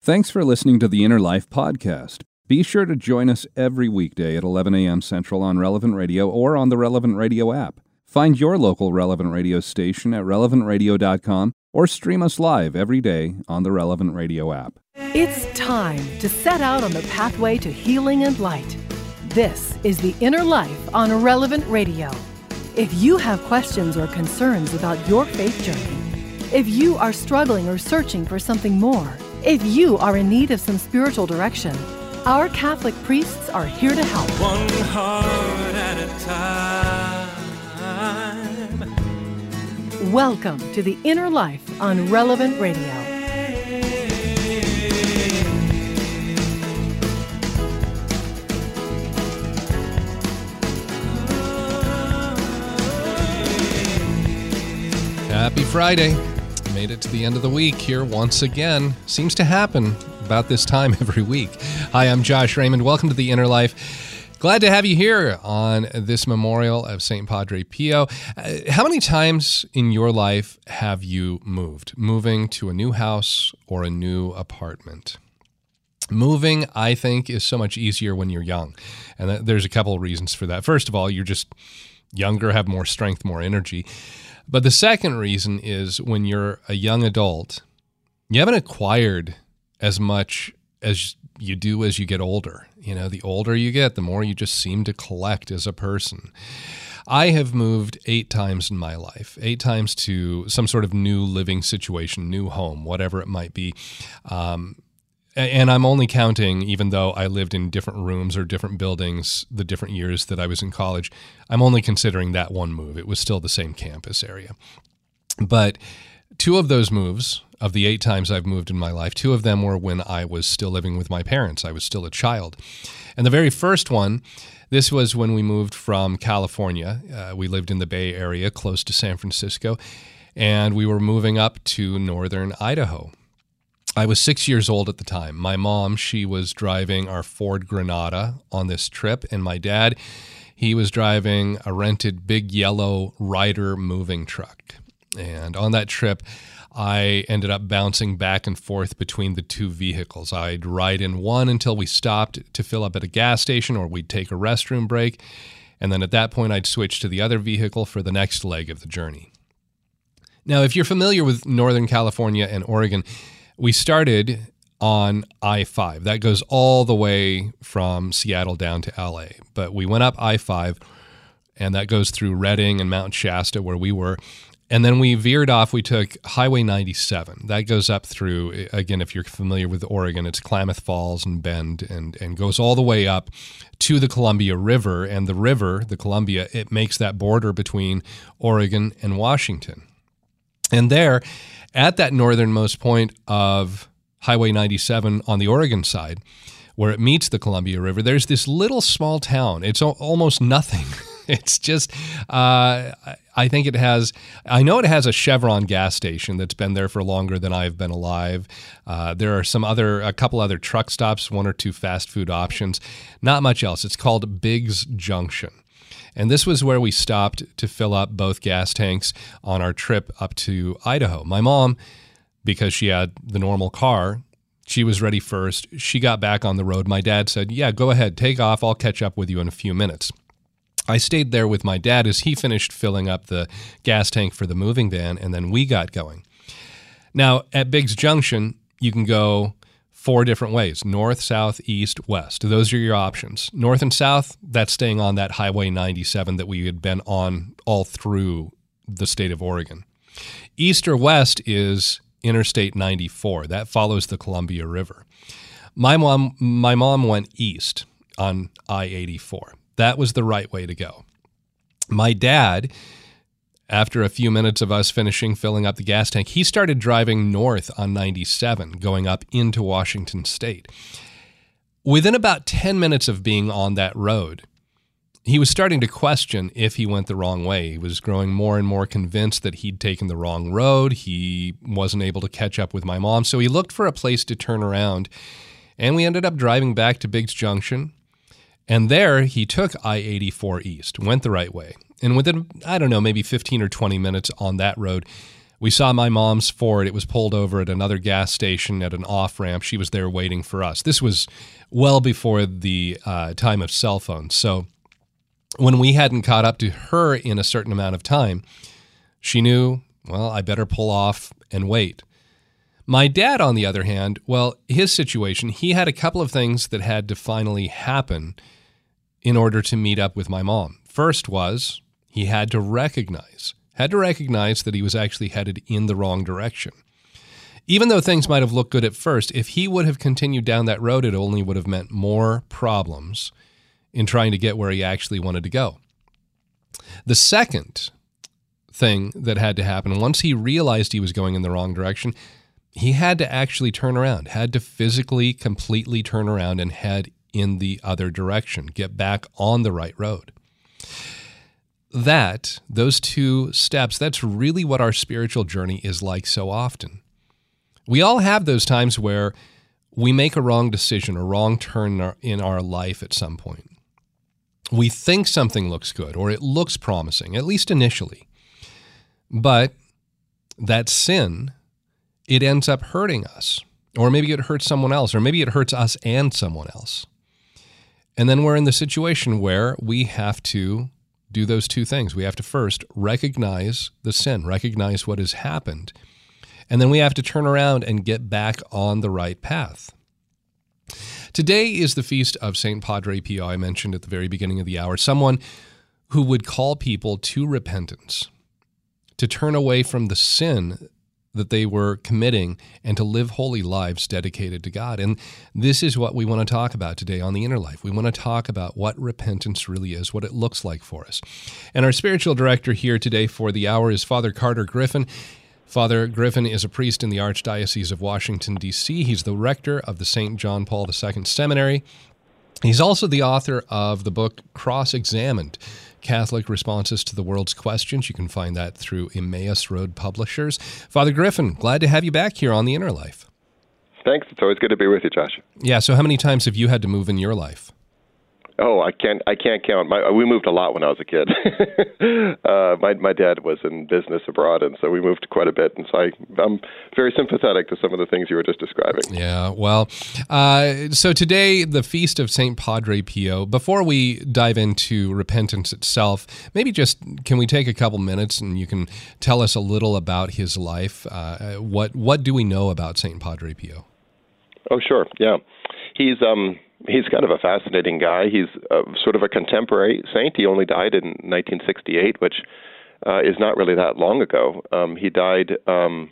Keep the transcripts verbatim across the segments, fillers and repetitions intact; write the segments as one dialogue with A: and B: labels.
A: Thanks for listening to the Inner Life Podcast. Be sure to join us every weekday at eleven a.m. Central on Relevant Radio or on the Relevant Radio app. Find your local Relevant Radio station at relevant radio dot com or stream us live every day on the Relevant Radio app.
B: It's time to set out on the pathway to healing and light. This is The Inner Life on Relevant Radio. If you have questions or concerns about your faith journey, if you are struggling or searching for something more, if you are in need of some spiritual direction, our Catholic priests are here to help.
C: One heart at a time.
B: Welcome to The Inner Life on Relevant Radio.
D: Happy Friday. Made it to the end of the week here once again. Seems to happen about this time every week. Hi, I'm Josh Raymond. Welcome to The Inner Life. Glad to have you here on this memorial of Saint Padre Pio. Uh, how many times in your life have you moved? Moving to a new house or a new apartment? Moving, I think, is so much easier when you're young. And th- there's a couple of reasons for that. First of all, you're just younger, have more strength, more energy. But the second reason is when you're a young adult, you haven't acquired as much as you do as you get older. You know, the older you get, the more you just seem to collect as a person. I have moved eight times in my life, eight times to some sort of new living situation, new home, whatever it might be. Um, and I'm only counting, even though I lived in different rooms or different buildings the different years that I was in college, I'm only considering that one move. It was still the same campus area. But two of those moves, of the eight times I've moved in my life, two of them were when I was still living with my parents. I was still a child. And the very first one, this was when we moved from California. Uh, we lived in the Bay Area, close to San Francisco, and we were moving up to northern Idaho. I was six years old at the time. My mom, she was driving our Ford Granada on this trip, and my dad, he was driving a rented big yellow Ryder moving truck. And on that trip, I ended up bouncing back and forth between the two vehicles. I'd ride in one until we stopped to fill up at a gas station or we'd take a restroom break, and then at that point I'd switch to the other vehicle for the next leg of the journey. Now, if you're familiar with Northern California and Oregon, we started on I five. That goes all the way from Seattle down to L A. But we went up I five, and that goes through Redding and Mount Shasta, where we were. And then we veered off. We took Highway ninety-seven. That goes up through, again, if you're familiar with Oregon, it's Klamath Falls and Bend, and, and goes all the way up to the Columbia River. And the river, the Columbia, it makes that border between Oregon and Washington. And there, at that northernmost point of Highway ninety-seven on the Oregon side, where it meets the Columbia River, there's this little small town. It's al- almost nothing. It's just, uh, I think it has, I know it has a Chevron gas station that's been there for longer than I've been alive. Uh, there are some other, a couple other truck stops, one or two fast food options, not much else. It's called Biggs Junction. And this was where we stopped to fill up both gas tanks on our trip up to Idaho. My mom, because she had the normal car, she was ready first. She got back on the road. My dad said, yeah, go ahead, take off. I'll catch up with you in a few minutes. I stayed there with my dad as he finished filling up the gas tank for the moving van, and then we got going. Now, at Biggs Junction, you can go four different ways: north, south, east, west. Those are your options. North and south, that's staying on that Highway ninety-seven that we had been on all through the state of Oregon. East or west is Interstate ninety-four. That follows the Columbia River. My mom, my mom went east on I eighty-four. That was the right way to go. My dad, after a few minutes of us finishing filling up the gas tank, he started driving north on ninety-seven, going up into Washington State. Within about ten minutes of being on that road, he was starting to question if he went the wrong way. He was growing more and more convinced that he'd taken the wrong road. He wasn't able to catch up with my mom, so he looked for a place to turn around, and we ended up driving back to Biggs Junction. And there, he took I eighty-four east, went the right way. And within, I don't know, maybe fifteen or twenty minutes on that road, We saw my mom's Ford. It was pulled over at another gas station at an off-ramp. She was there waiting for us. This was well before the uh, time of cell phones. So when we hadn't caught up to her in a certain amount of time, she knew, well, I better pull off and wait. My dad, on the other hand, well, his situation, he had a couple of things that had to finally happen in order to meet up with my mom. First was he had to recognize, had to recognize that he was actually headed in the wrong direction. Even though things might have looked good at first, if he would have continued down that road, it only would have meant more problems in trying to get where he actually wanted to go. The second thing that had to happen, once he realized he was going in the wrong direction, he had to actually turn around, had to physically, completely turn around and head in the other direction, get back on the right road. That, those two steps, that's really what our spiritual journey is like so often. We all have those times where we make a wrong decision, a wrong turn in our, in our life at some point. We think something looks good or it looks promising, at least initially. But that sin, it ends up hurting us, or maybe it hurts someone else, or maybe it hurts us and someone else. And then we're in the situation where we have to do those two things. We have to first recognize the sin, recognize what has happened, and then we have to turn around and get back on the right path. Today is the feast of Saint Padre Pio, I mentioned at the very beginning of the hour, someone who would call people to repentance, to turn away from the sin that they were committing and to live holy lives dedicated to God. And this is what we want to talk about today on The Inner Life. We want to talk about what repentance really is, what it looks like for us. And our spiritual director here today for the hour is Father Carter Griffin. Father Griffin is a priest in the Archdiocese of Washington, D C He's the rector of the Saint John Paul the Second Seminary. He's also the author of the book Cross-Examined, Catholic Responses to the World's Questions. You can find that through Emmaus Road Publishers. Father Griffin, glad to have you back here on The Inner Life.
E: Thanks. It's always good to be with you, Josh.
D: Yeah, so how many times have you had to move in your life?
E: Oh, I can't. I can't count. My, we moved a lot when I was a kid. uh, my my dad was in business abroad, and so we moved quite a bit. And so I, I'm very sympathetic to some of the things you were just describing.
D: Yeah. Well, uh, so today the feast of Saint Padre Pio. Before we dive into repentance itself, maybe just can we take a couple minutes and you can tell us a little about his life? Uh, what what do we know about Saint Padre Pio?
E: Oh, sure. Yeah, he's um. He's kind of a fascinating guy. He's uh, sort of a contemporary saint. He only died in nineteen sixty-eight, which uh, is not really that long ago. Um, he died um,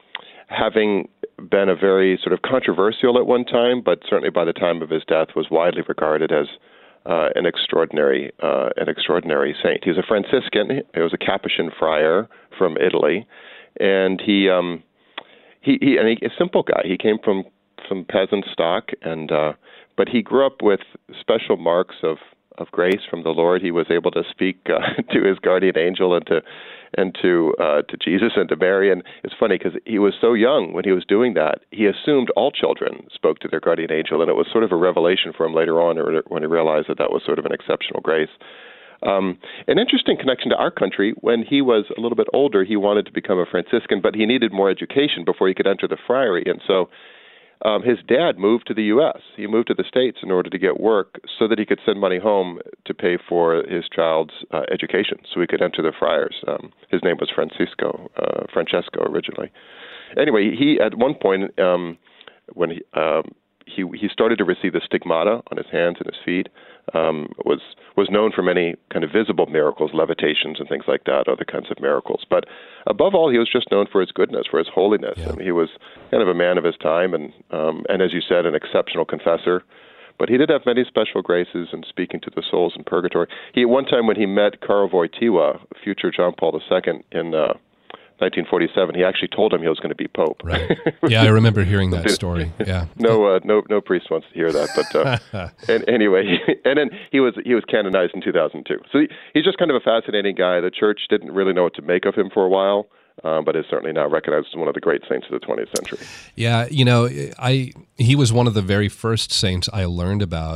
E: having been a very sort of controversial at one time, but certainly by the time of his death was widely regarded as uh, an extraordinary uh, an extraordinary saint. He was a Franciscan. He was a Capuchin friar from Italy, and he um, he, he and he, a simple guy. He came from from peasant stock, and uh, but he grew up with special marks of, of grace from the Lord. He was able to speak uh, to his guardian angel and to and to uh, to Jesus and to Mary. And it's funny because he was so young when he was doing that. He assumed all children spoke to their guardian angel, and it was sort of a revelation for him later on when he realized that that was sort of an exceptional grace. Um, an interesting connection to our country. When he was a little bit older, he wanted to become a Franciscan, but he needed more education before he could enter the friary, and so Um, his dad moved to the U S He moved to the States in order to get work so that he could send money home to pay for his child's uh, education, so he could enter the friars. Um, his name was Francisco, uh, Francesco originally. Anyway, he at one point um, when he, um, he he started to receive the stigmata on his hands and his feet. Um, was was known for many kind of visible miracles, levitations and things like that, other kinds of miracles. But above all, he was just known for his goodness, for his holiness. Yeah. I mean, he was kind of a man of his time, and um, and as you said, an exceptional confessor. But he did have many special graces in speaking to the souls in purgatory. He at one time, when he met Karol Wojtyła, future John Paul the Second, in uh, nineteen forty-seven, he actually told him he was going to be Pope.
D: Right. Yeah, I remember hearing that story. Yeah.
E: no, uh, no, no priest wants to hear that. But uh, and anyway, and then he was he was canonized in two thousand two. So he, he's just kind of a fascinating guy. The church didn't really know what to make of him for a while, uh, but is certainly now recognized as one of the great saints of the twentieth century.
D: Yeah, you know, I he was one of the very first saints I learned about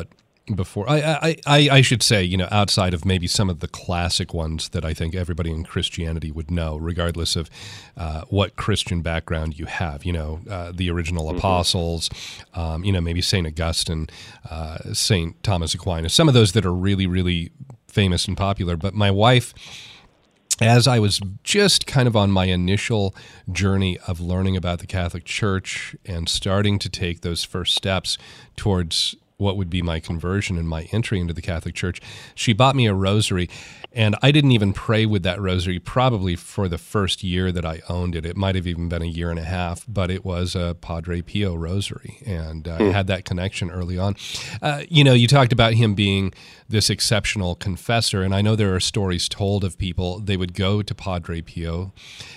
D: before. I, I, I, I should say, you know, outside of maybe some of the classic ones that I think everybody in Christianity would know, regardless of uh, what Christian background you have, you know, uh, the original mm-hmm. apostles, um, you know, maybe Saint Augustine, uh, Saint Thomas Aquinas, some of those that are really, really famous and popular. But my wife, as I was just kind of on my initial journey of learning about the Catholic Church and starting to take those first steps towards what would be my conversion and my entry into the Catholic Church, she bought me a rosary, and I didn't even pray with that rosary probably for the first year that I owned it. It might have even been a year and a half, but it was a Padre Pio rosary, and uh, mm. I had that connection early on. Uh, you know, you talked about him being this exceptional confessor, and I know there are stories told of people, they would go to Padre Pio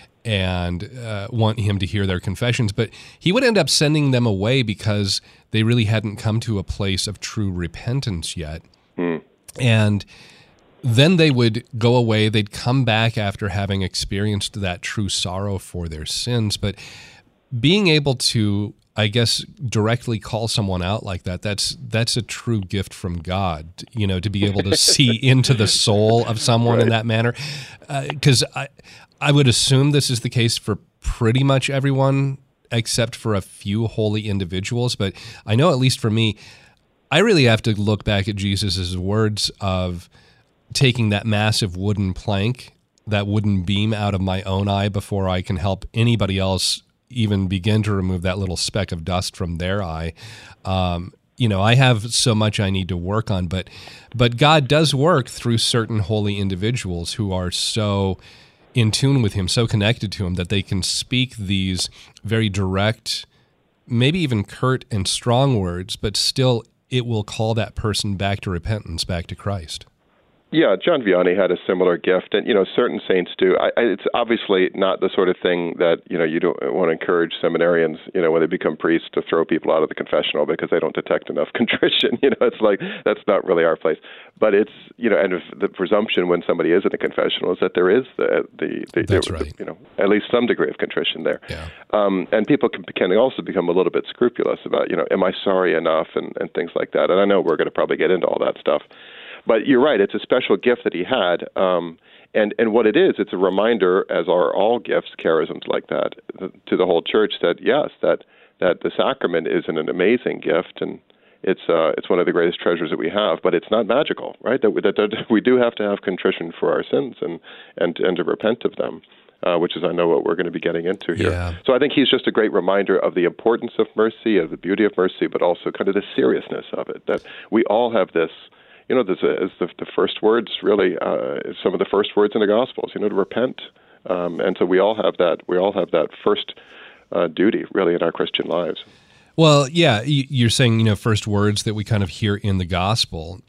D: and uh, want him to hear their confessions, but he would end up sending them away because they really hadn't come to a place of true repentance yet. Mm. And then they would go away, they'd come back after having experienced that true sorrow for their sins. But being able to, I guess, directly call someone out like that, that's that's a true gift from God, you know, to be able to see into the soul of someone right. in that manner. Because uh, I, I would assume this is the case for pretty much everyone, except for a few holy individuals. But I know, at least for me, I really have to look back at Jesus' words of taking that massive wooden plank, that wooden beam out of my own eye before I can help anybody else even begin to remove that little speck of dust from their eye. Um, you know, I have so much I need to work on, but but God does work through certain holy individuals who are so in tune with him, so connected to him, that they can speak these very direct, maybe even curt and strong words, but still it will call that person back to repentance, back to Christ.
E: Yeah, John Vianney had a similar gift, and you know, certain saints do. I, I, it's obviously not the sort of thing that you know you don't want to encourage seminarians, you know, when they become priests, to throw people out of the confessional because they don't detect enough contrition. You know, it's like that's not really our place. But it's you know, and if the presumption when somebody is in a confessional is that there is the the, the
D: that's
E: the,
D: right.
E: you know, at least some degree of contrition there.
D: Yeah.
E: Um, and people can, can also become a little bit scrupulous about, you know, am I sorry enough and, and things like that. And I know we're going to probably get into all that stuff. But you're right, it's a special gift that he had. Um, and, and what it is, it's a reminder, as are all gifts, charisms like that, to the whole church that, yes, that, that the sacrament is an, an amazing gift, and it's uh, it's one of the greatest treasures that we have, but it's not magical, right? That we, that, that we do have to have contrition for our sins and, and, and to repent of them. Uh, which is, I know, what we're going to be getting into here.
D: Yeah.
E: So I think he's just a great reminder of the importance of mercy, of the beauty of mercy, but also kind of the seriousness of it, that we all have this, you know, this is the, the first words, really, uh, some of the first words in the Gospels, you know, to repent. Um, and so we all have that, we all have that first uh, duty, really, in our Christian lives.
D: Well, yeah, you're saying, you know, first words that we kind of hear in the Gospel,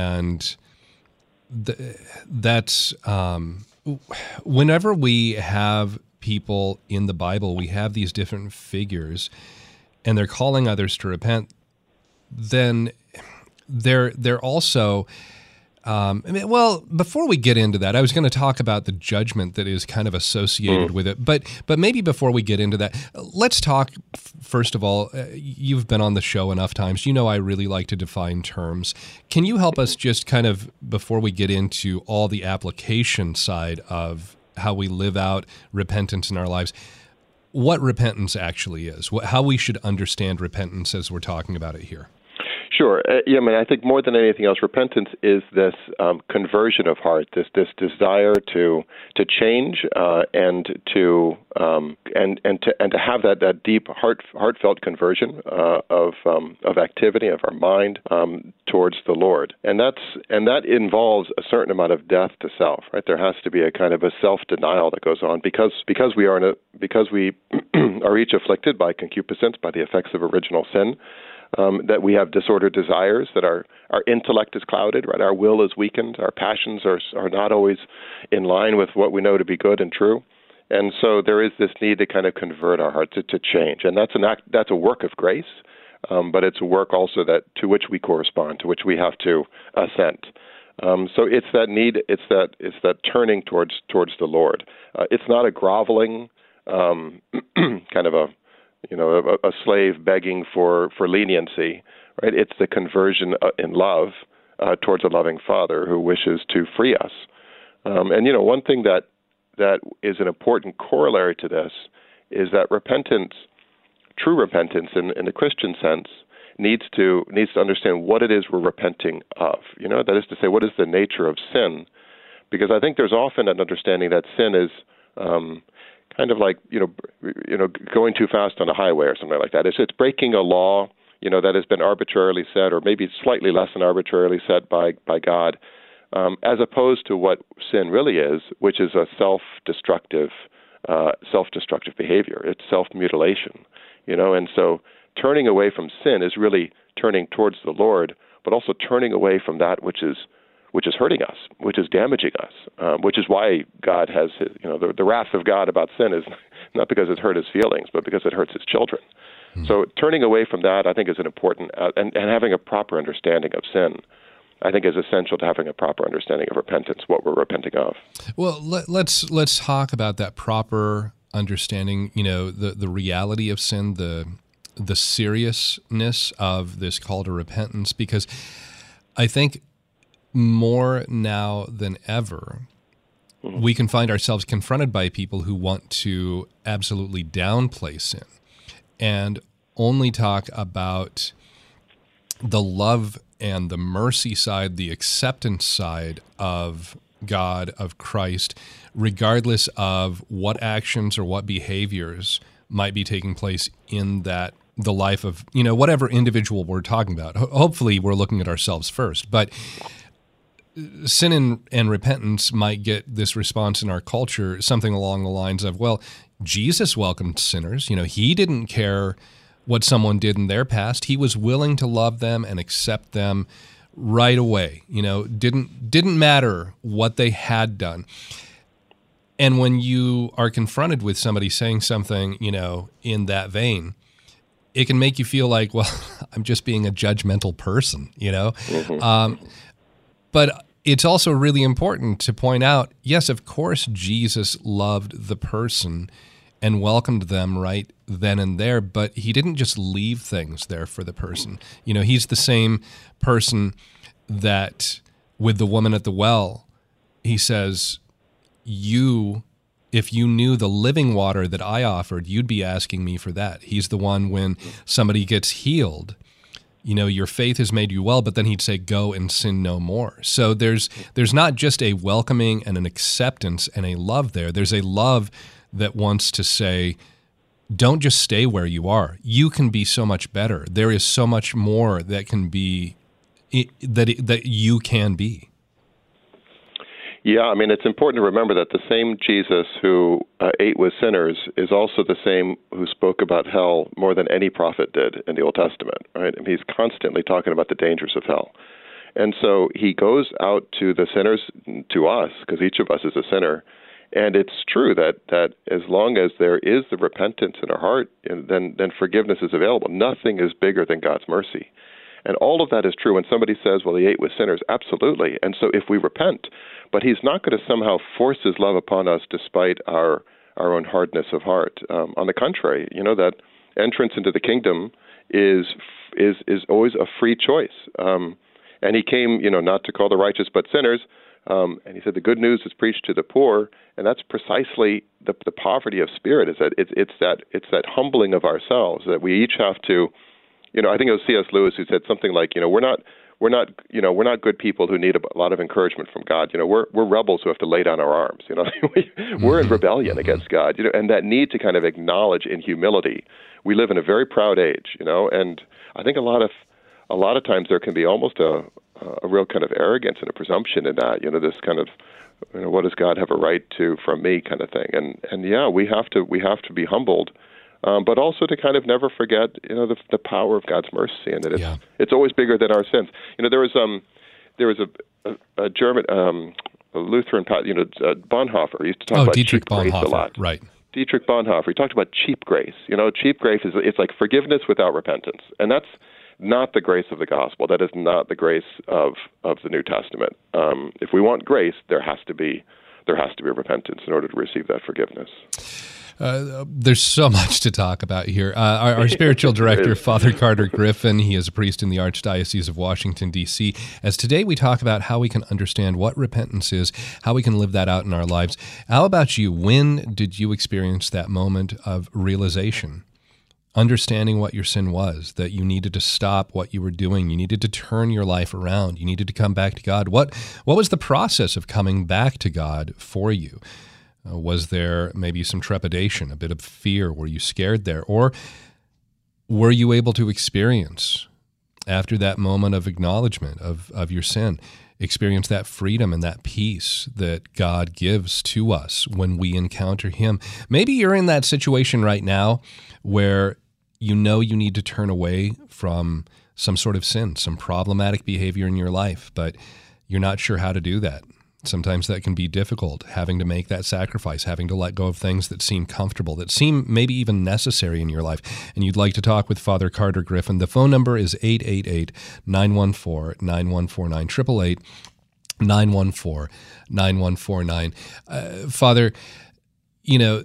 D: and th- that's... Um, whenever we have people in the Bible, we have these different figures, and they're calling others to repent, then they're they're also, um, I mean, well, before we get into that, I was going to talk about the judgment that is kind of associated mm. with it, but but maybe before we get into that, let's talk, first of all, uh, you've been on the show enough times, you know I really like to define terms. Can you help us just kind of, before we get into all the application side of how we live out repentance in our lives, what repentance actually is, what, how we should understand repentance as we're talking about it here?
E: Sure. Uh, yeah, I mean, I think more than anything else, repentance is this um, conversion of heart, this this desire to to change uh, and to um, and and to and to have that, that deep heart heartfelt conversion uh, of um, of activity of our mind um, towards the Lord, and that's and that involves a certain amount of death to self. Right, there has to be a kind of a self denial that goes on because because we are in a because we are each afflicted by concupiscence, by the effects of original sin. Um, that we have disordered desires, that our, our intellect is clouded, right? Our will is weakened, our passions are are not always in line with what we know to be good and true, and so there is this need to kind of convert our heart to, to change, and that's an act, that's a work of grace, um, but it's a work also that to which we correspond, to which we have to assent. Um, so it's that need, it's that it's that turning towards towards the Lord. Uh, it's not a groveling um, kind of a you know, a, a slave begging for, for leniency, right? It's the conversion in love uh, towards a loving Father who wishes to free us. Um, and, you know, one thing that that is an important corollary to this is that repentance, true repentance in, in the Christian sense, needs to needs to understand what it is we're repenting of. You know, that is to say, what is the nature of sin? Because I think there's often an understanding that sin is um, kind of like, you know, you know, going too fast on a highway or something like that. It's, it's breaking a law, you know, that has been arbitrarily set, or maybe slightly less than arbitrarily set by by God, um, as opposed to what sin really is, which is a self-destructive, uh, self-destructive behavior. It's self-mutilation, you know, and so turning away from sin is really turning towards the Lord, but also turning away from that which is which is hurting us, which is damaging us, um, which is why God has, his, you know, the, the wrath of God about sin is not because it hurt his feelings, but because it hurts his children. Mm-hmm. So turning away from that, I think, is an important, uh, and, and having a proper understanding of sin, I think, is essential to having a proper understanding of repentance, what we're repenting of.
D: Well, let, let's let's talk about that proper understanding. You know, the the reality of sin, the the seriousness of this call to repentance, because I think more now than ever, mm-hmm. we can find ourselves confronted by people who want to absolutely downplay sin and only talk about the love and the mercy side, the acceptance side of God, of Christ, regardless of what actions or what behaviors might be taking place in that the life of, you know, whatever individual we're talking about. Ho- hopefully we're looking at ourselves first, but sin and, and repentance might get this response in our culture, something along the lines of, well, Jesus welcomed sinners. You know, he didn't care what someone did in their past. He was willing to love them and accept them right away. You know, didn't didn't matter what they had done. And when you are confronted with somebody saying something, you know, in that vein, it can make you feel like, well, I'm just being a judgmental person, you know? Mm-hmm. Um, but it's also really important to point out, yes, of course, Jesus loved the person and welcomed them right then and there, but he didn't just leave things there for the person. You know, he's the same person that with the woman at the well, he says, you, if you knew the living water that I offered, you'd be asking me for that. He's the one when somebody gets healed, you know, your faith has made you well, but then he'd say, go and sin no more. So there's there's not just a welcoming and an acceptance and a love there. There's a love that wants to say, don't just stay where you are. You can be so much better. There is so much more that can be, that that you can be.
E: Yeah, I mean, it's important to remember that the same Jesus who uh, ate with sinners is also the same who spoke about hell more than any prophet did in the Old Testament, right? I mean, he's constantly talking about the dangers of hell. And so he goes out to the sinners, to us, because each of us is a sinner. And it's true that, that as long as there is the repentance in our heart, then, then forgiveness is available. Nothing is bigger than God's mercy. And all of that is true when somebody says, well, he ate with sinners. Absolutely. And so if we repent, but he's not going to somehow force his love upon us despite our our own hardness of heart. Um, on the contrary, you know, that entrance into the kingdom is is is always a free choice. Um, and he came, you know, not to call the righteous but sinners. Um, and he said the good news is preached to the poor, and that's precisely the, the poverty of spirit. Is that it's it's that it's that humbling of ourselves that we each have to. You know, I think it was C S Lewis who said something like, you know, we're not, we're not, you know, we're not good people who need a lot of encouragement from God. You know, we're we're rebels who have to lay down our arms. You know, we, we're in rebellion against God. You know, and that need to kind of acknowledge in humility. We live in a very proud age. You know, and I think a lot of, a lot of times there can be almost a a real kind of arrogance and a presumption in that. You know, this kind of, you know, what does God have a right to from me kind of thing. And and yeah, we have to we have to be humbled. Um, but also to kind of never forget, you know, the, the power of God's mercy, and that it's, yeah. it's always bigger than our sins. You know, there was um, there was a, a, a German, um, a Lutheran, you know, uh, Bonhoeffer. He used to talk
D: oh,
E: about
D: Dietrich
E: cheap grace
D: Bonhoeffer.
E: a lot.
D: Right.
E: Dietrich Bonhoeffer. He talked about cheap grace. You know, cheap grace is it's like forgiveness without repentance, and that's not the grace of the gospel. That is not the grace of of the New Testament. Um, if we want grace, there has to be there has to be repentance in order to receive that forgiveness.
D: Uh, there's so much to talk about here. Uh, our, our spiritual director, Father Carter Griffin, he is a priest in the Archdiocese of Washington, D C As today we talk about how we can understand what repentance is, how we can live that out in our lives. How about you? When did you experience that moment of realization? Understanding what your sin was, that you needed to stop what you were doing, you needed to turn your life around, you needed to come back to God. What what was the process of coming back to God for you? Uh, was there maybe some trepidation, a bit of fear? Were you scared there? Or were you able to experience, after that moment of acknowledgement of, of your sin, experience that freedom and that peace that God gives to us when we encounter Him? Maybe you're in that situation right now where you know you need to turn away from some sort of sin, some problematic behavior in your life, but you're not sure how to do that. Sometimes that can be difficult, having to make that sacrifice, having to let go of things that seem comfortable, that seem maybe even necessary in your life. And you'd like to talk with Father Carter Griffin. The phone number is eight eight eight, nine one four, nine one four nine, eight eight eight, nine one four, nine one four nine. Uh, Father, you know,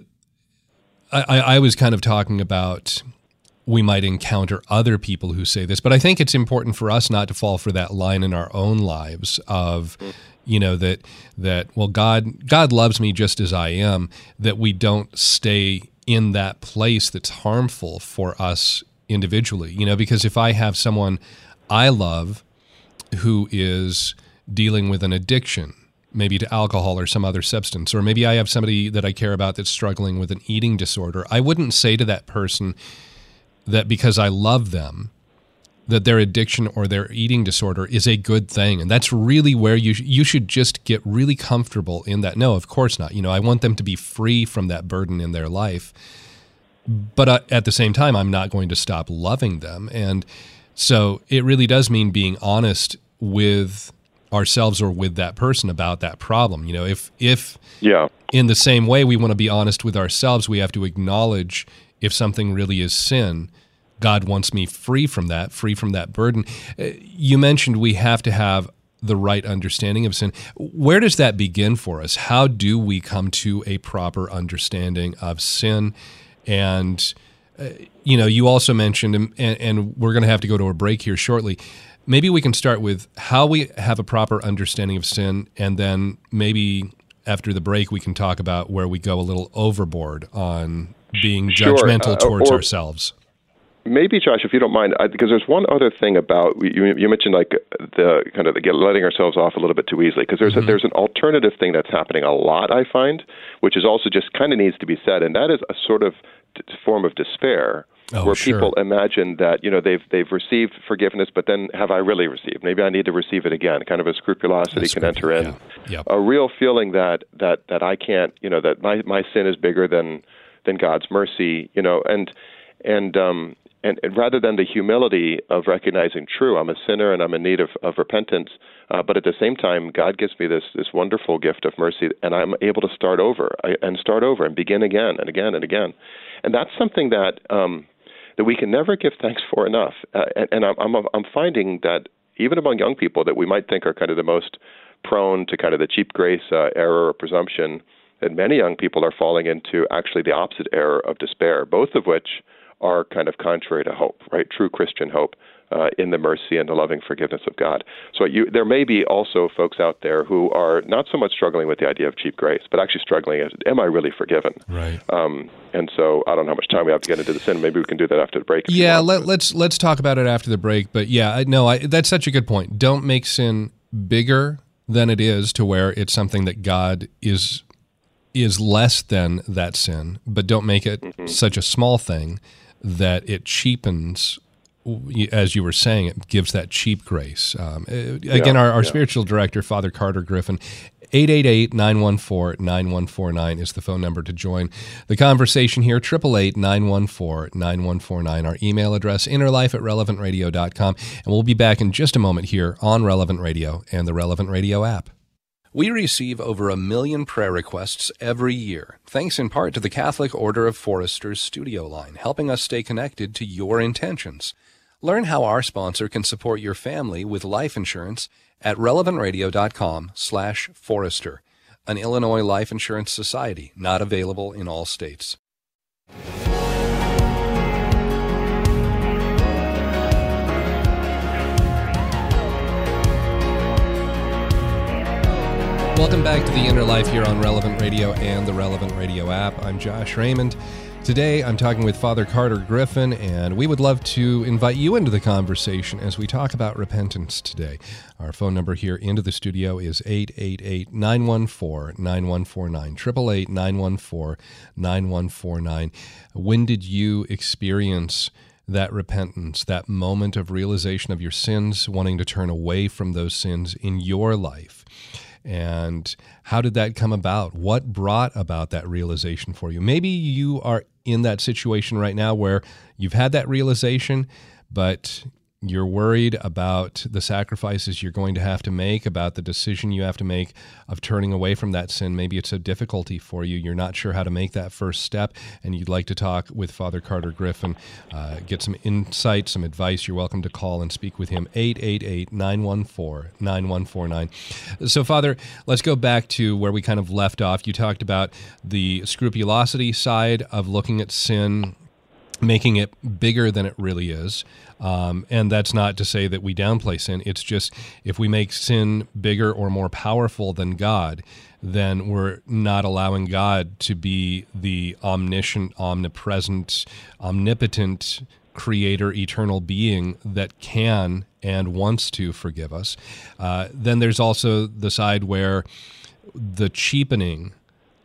D: I, I was kind of talking about we might encounter other people who say this, but I think it's important for us not to fall for that line in our own lives of, you know, that, that well, God, God loves me just as I am, that we don't stay in that place that's harmful for us individually, you know, because if I have someone I love who is dealing with an addiction, maybe to alcohol or some other substance, or maybe I have somebody that I care about that's struggling with an eating disorder, I wouldn't say to that person that because I love them, that their addiction or their eating disorder is a good thing. And that's really where you you should just get really comfortable in that. No, of course not. You know, I want them to be free from that burden in their life. But uh, at the same time, I'm not going to stop loving them. And so it really does mean being honest with ourselves or with that person about that problem. You know, if if
E: yeah.
D: in the same way we want to be honest with ourselves, we have to acknowledge if something really is sin, God wants me free from that, free from that burden. You mentioned we have to have the right understanding of sin. Where does that begin for us? How do we come to a proper understanding of sin? And, uh, you know, you also mentioned, and, and we're going to have to go to a break here shortly, maybe we can start with how we have a proper understanding of sin, and then maybe after the break we can talk about where we go a little overboard on being
E: Sure.
D: judgmental
E: uh,
D: towards
E: or,
D: ourselves.
E: Maybe, Josh, if you don't mind, I, because there's one other thing about you, you mentioned, like the kind of the get, letting ourselves off a little bit too easily. Because there's mm-hmm. a, there's an alternative thing that's happening a lot, I find, which is also just kind of needs to be said, and that is a sort of t- form of despair.
D: Oh,
E: where
D: sure.
E: people imagine that, you know, they've they've received forgiveness, but then have I really received? Maybe I need to receive it again. Kind of a scrupulosity can enter in.
D: Yeah. Yep.
E: A real feeling that that that I can't, you know, that my, my sin is bigger than than God's mercy, you know, and and um and, and rather than the humility of recognizing, true, I'm a sinner and I'm in need of, of repentance, uh, but at the same time, God gives me this this wonderful gift of mercy, and I'm able to start over I, and start over and begin again and again and again, and that's something that. Um, that we can never give thanks for enough. Uh, and and I'm, I'm I'm finding that even among young people that we might think are kind of the most prone to kind of the cheap grace uh, error or presumption, that many young people are falling into actually the opposite error of despair, both of which are kind of contrary to hope, right? True Christian hope uh, in the mercy and the loving forgiveness of God. So you, there may be also folks out there who are not so much struggling with the idea of cheap grace, but actually struggling as, am I really forgiven?
D: Right.
E: Um, and so I don't know how much time we have to get into the sin. Maybe we can do that after the break.
D: Yeah, let, let's let's talk about it after the break. But yeah, I, no, I, that's such a good point. Don't make sin bigger than it is to where it's something that God is is less than that sin, but don't make it mm-hmm. such a small thing that it cheapens, as you were saying, it gives that cheap grace. Um, again,
E: yeah,
D: our, our
E: yeah.
D: spiritual director, Father Carter Griffin, eight eight eight, nine one four, nine one four nine is the phone number to join the conversation here, eight eight eight, nine one four, nine one four nine, our email address, innerlife at relevant radio dot com, and we'll be back in just a moment here on Relevant Radio and the Relevant Radio app. We receive over a million prayer requests every year, thanks in part to the Catholic Order of Foresters studio line, helping us stay connected to your intentions. Learn how our sponsor can support your family with life insurance at relevant radio dot com slash forester, an Illinois life insurance society not available in all states. Welcome back to The Inner Life here on Relevant Radio and the Relevant Radio app. I'm Josh Raymond. Today, I'm talking with Father Carter Griffin, and we would love to invite you into the conversation as we talk about repentance today. Our phone number here into the studio is eight eight eight, nine one four, nine one four nine, eight eight eight, nine one four, nine one four nine. When did you experience that repentance, that moment of realization of your sins, wanting to turn away from those sins in your life? And how did that come about? What brought about that realization for you? Maybe you are in that situation right now where you've had that realization, but you're worried about the sacrifices you're going to have to make, about the decision you have to make of turning away from that sin. Maybe it's a difficulty for you. You're not sure how to make that first step, and you'd like to talk with Father Carter Griffin, uh, get some insight, some advice. You're welcome to call and speak with him, eight eight eight, nine one four, nine one four nine. So, Father, let's go back to where we kind of left off. You talked about the scrupulosity side of looking at sin, making it bigger than it really is. Um, and that's not to say that we downplay sin. It's just if we make sin bigger or more powerful than God, then we're not allowing God to be the omniscient, omnipresent, omnipotent creator, eternal being that can and wants to forgive us. Uh, then there's also the side where the cheapening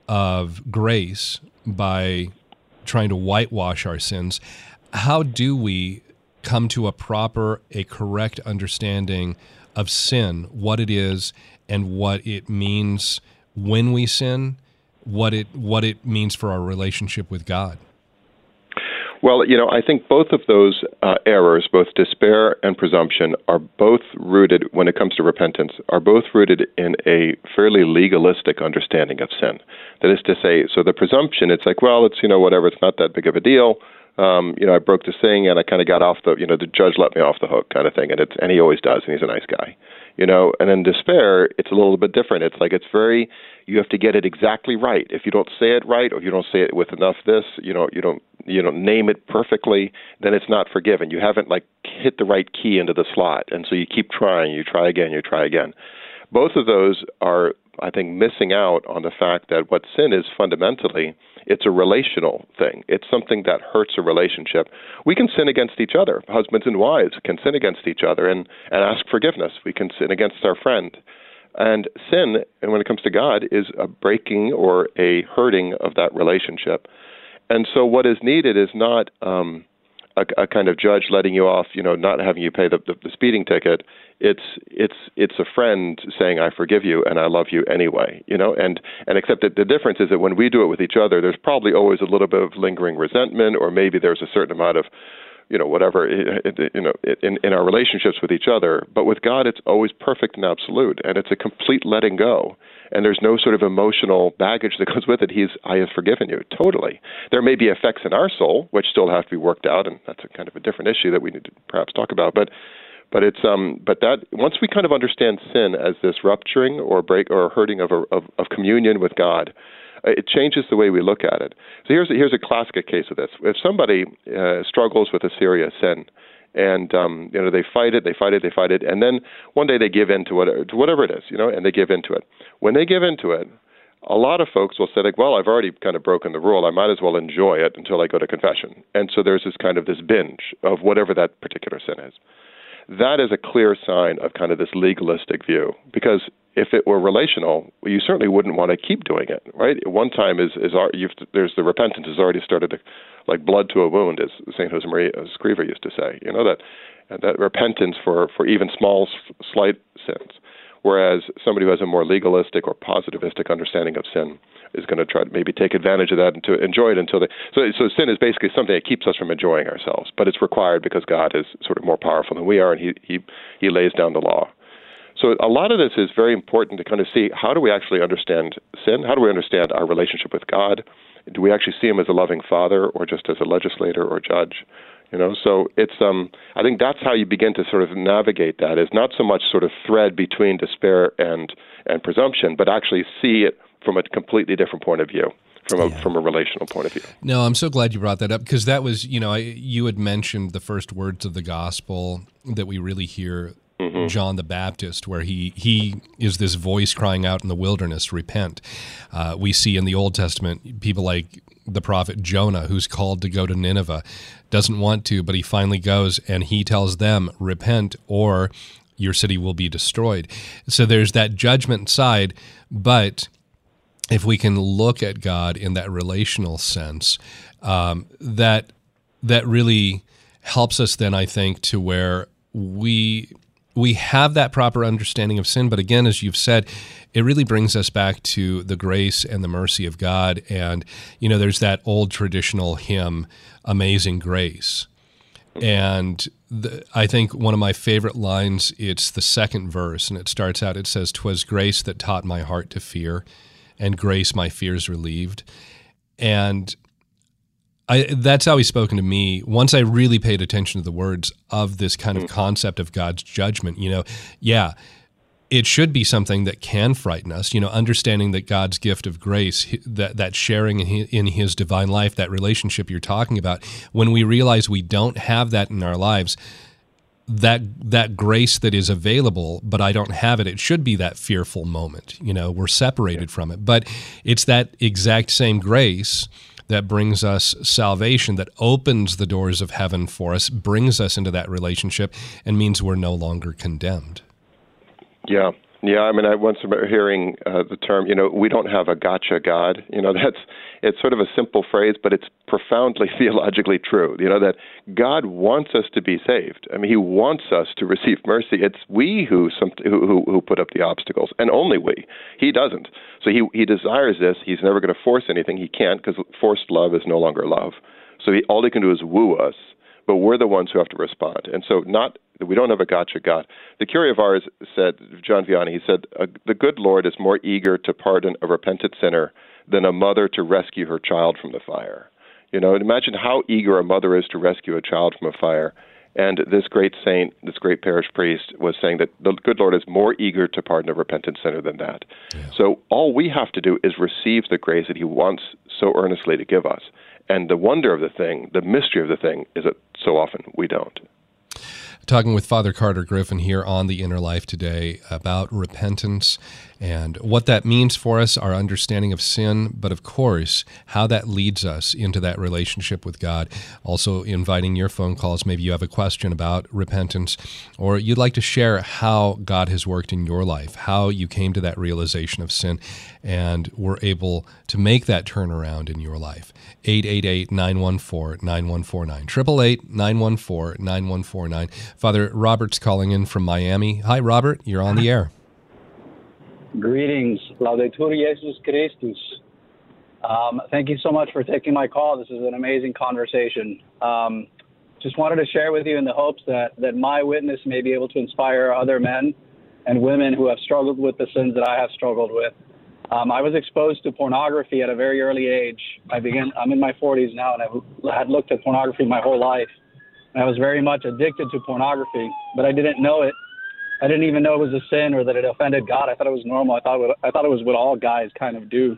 D: of grace by trying to whitewash our sins. How do we come to a proper, a correct understanding of sin, what it is and what it means when we sin, what it what it means for our relationship with God?
E: Well, you know, I think both of those uh, errors, both despair and presumption, are both rooted, when it comes to repentance, are both rooted in a fairly legalistic understanding of sin. That is to say, so the presumption, it's like, well, it's, you know, whatever, it's not that big of a deal. Um, you know, I broke the thing and I kind of got off the, you know, the judge let me off the hook kind of thing. And it's, and he always does, and he's a nice guy, you know. And in despair, it's a little bit different. It's like, it's very, you have to get it exactly right. If you don't say it right, or you don't say it with enough this, you know, you don't, you don't name it perfectly, then it's not forgiven. You haven't like hit the right key into the slot. And so you keep trying, you try again, you try again. Both of those are, I think, missing out on the fact that what sin is fundamentally, it's a relational thing. It's something that hurts a relationship. We can sin against each other. Husbands and wives can sin against each other and, and ask forgiveness. We can sin against our friend. And sin, and when it comes to God, is a breaking or a hurting of that relationship. And so what is needed is not um, a, a kind of judge letting you off, you know, not having you pay the, the, the speeding ticket. It's it's it's a friend saying, I forgive you and I love you anyway, you know, and, and except that the difference is that when we do it with each other, there's probably always a little bit of lingering resentment, or maybe there's a certain amount of, you know, whatever, you know, in, in our relationships with each other. But with God, it's always perfect and absolute, and it's a complete letting go. And there's no sort of emotional baggage that goes with it. He's, I have forgiven you, totally. There may be effects in our soul, which still have to be worked out, and that's a kind of a different issue that we need to perhaps talk about. But But it's um, but that once we kind of understand sin as this rupturing or break or hurting of a, of, of communion with God, uh, it changes the way we look at it. So here's a, here's a classic case of this. If somebody uh, struggles with a serious sin, and um, you know they fight it, they fight it, they fight it, and then one day they give in to whatever, to whatever it is, you know, and they give in to it. When they give in to it, a lot of folks will say, like, well, I've already kind of broken the rule. I might as well enjoy it until I go to confession. And so there's this kind of this binge of whatever that particular sin is. That is a clear sign of kind of this legalistic view, because if it were relational, well, you certainly wouldn't want to keep doing it, right? One time is is you've, there's the repentance has already started to, like blood to a wound, as Saint Josemaria Escriva used to say. You know that that repentance for, for even small, slight sins, whereas somebody who has a more legalistic or positivistic understanding of sin is going to try to maybe take advantage of that and to enjoy it until they. So, so sin is basically something that keeps us from enjoying ourselves, but it's required because God is sort of more powerful than we are, and He He He lays down the law. So a lot of this is very important to kind of see, how do we actually understand sin? How do we understand our relationship with God? Do we actually see Him as a loving Father, or just as a legislator or judge? You know, so it's um. I think that's how you begin to sort of navigate that. Is not so much sort of thread between despair and and presumption, but actually see it from a completely different point of view, from a
D: Yeah.
E: from a relational point of view.
D: No, I'm so glad you brought that up, because that was, you know, I, you had mentioned the first words of the gospel that we really hear, mm-hmm. John the Baptist, where he he is this voice crying out in the wilderness, repent. Uh, we see in the Old Testament people like the prophet Jonah, who's called to go to Nineveh, doesn't want to, but he finally goes, and he tells them, repent, or your city will be destroyed. So there's that judgment side, but if we can look at God in that relational sense, um, that that really helps us then, I think, to where we we have that proper understanding of sin. But again, as you've said, it really brings us back to the grace and the mercy of God. And, you know, there's that old traditional hymn, Amazing Grace. And the, I think one of my favorite lines, it's the second verse, and it starts out, it says, "'Twas grace that taught my heart to fear, and grace my fears relieved." And I, that's always spoken to me once I really paid attention to the words of this kind of concept of God's judgment. You know, yeah, it should be something that can frighten us, you know, understanding that God's gift of grace, that, that sharing in his, in his divine life, that relationship you're talking about, when we realize we don't have that in our lives, that that grace that is available, but I don't have it, it should be that fearful moment. You know, we're separated yeah. from it. But it's that exact same grace that brings us salvation, that opens the doors of heaven for us, brings us into that relationship, and means we're no longer condemned.
E: Yeah. Yeah, I mean, I once remember hearing uh, the term, you know, we don't have a gotcha God. You know, that's, it's sort of a simple phrase, but it's profoundly theologically true, you know, that God wants us to be saved. I mean, he wants us to receive mercy. It's we who, some, who, who, who put up the obstacles, and only we. He doesn't. So he, he desires this. He's never going to force anything. He can't, because forced love is no longer love. So he, all he can do is woo us, but we're the ones who have to respond. And so not we don't have a gotcha God. The Curé of Ars said, John Vianney, he said, the good Lord is more eager to pardon a repentant sinner than a mother to rescue her child from the fire. You know, imagine how eager a mother is to rescue a child from a fire. And this great saint, this great parish priest, was saying that the good Lord is more eager to pardon a repentant sinner than that. Yeah. So all we have to do is receive the grace that he wants so earnestly to give us. And the wonder of the thing, the mystery of the thing, is that so often we don't.
D: Talking with Father Carter Griffin here on The Inner Life today about repentance and what that means for us, our understanding of sin, but of course, how that leads us into that relationship with God. Also inviting your phone calls. Maybe you have a question about repentance, or you'd like to share how God has worked in your life, how you came to that realization of sin and were able to make that turnaround in your life. eight eight eight, nine one four, nine one four nine. eight eight eight, nine one four, nine one four nine. Father Robert's calling in from Miami. Hi, Robert. You're on the air.
F: Greetings. Laudetur Jesus Christus. Um, thank you so much for taking my call. This is an amazing conversation. Um, just wanted to share with you in the hopes that, that my witness may be able to inspire other men and women who have struggled with the sins that I have struggled with. Um, I was exposed to pornography at a very early age. I began, I'm in my forties now, and I had looked at pornography my whole life. And I was very much addicted to pornography, but I didn't know it. I didn't even know it was a sin or that it offended God. I thought it was normal. I thought it, I thought it was what all guys kind of do.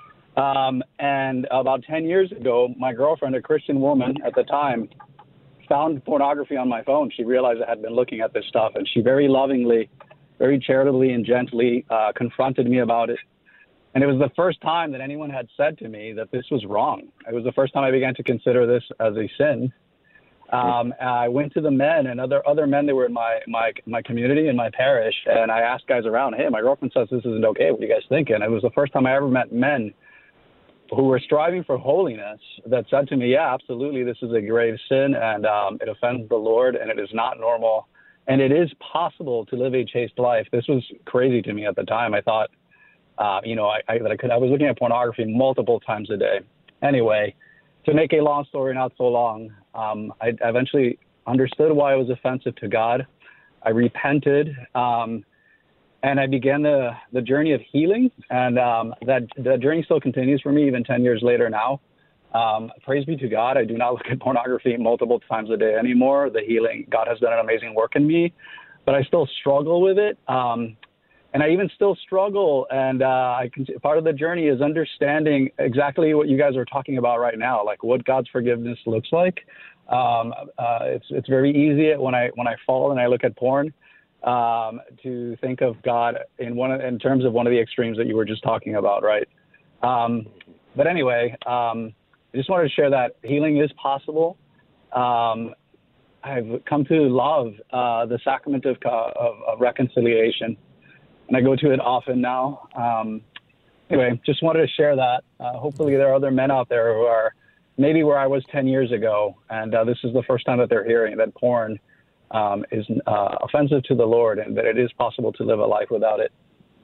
F: Um, and about ten years ago, my girlfriend, a Christian woman at the time, found pornography on my phone. She realized I had been looking at this stuff, and she very lovingly, very charitably and gently uh, confronted me about it. And it was the first time that anyone had said to me that this was wrong. It was the first time I began to consider this as a sin. Um, I went to the men and other other men that were in my, my my community in my parish, and I asked guys around, hey, my girlfriend says this isn't okay. What are you guys thinking? It was the first time I ever met men who were striving for holiness that said to me, yeah, absolutely, this is a grave sin, and um, it offends the Lord, and it is not normal, and it is possible to live a chaste life. This was crazy to me at the time. I thought, uh, you know, I, I, that I could. I was looking at pornography multiple times a day. Anyway, to make a long story not so long, um, I eventually understood why it was offensive to God. I repented, um, and I began the, the journey of healing, and um, that the journey still continues for me even ten years later now. Um, praise be to God, I do not look at pornography multiple times a day anymore. The healing, God has done an amazing work in me, but I still struggle with it. Um, and I even still struggle. And uh, I can, part of the journey is understanding exactly what you guys are talking about right now, like what God's forgiveness looks like. Um, uh, it's it's very easy when I when I fall and I look at porn um, to think of God in one of, in terms of one of the extremes that you were just talking about, right? Um, but anyway, um, I just wanted to share that healing is possible. Um, I've come to love uh, the sacrament of, of, of reconciliation, and I go to it often now. Um, anyway, just wanted to share that. Uh, hopefully there are other men out there who are maybe where I was ten years ago, and uh, this is the first time that they're hearing that porn um, is uh, offensive to the Lord and that it is possible to live a life without it.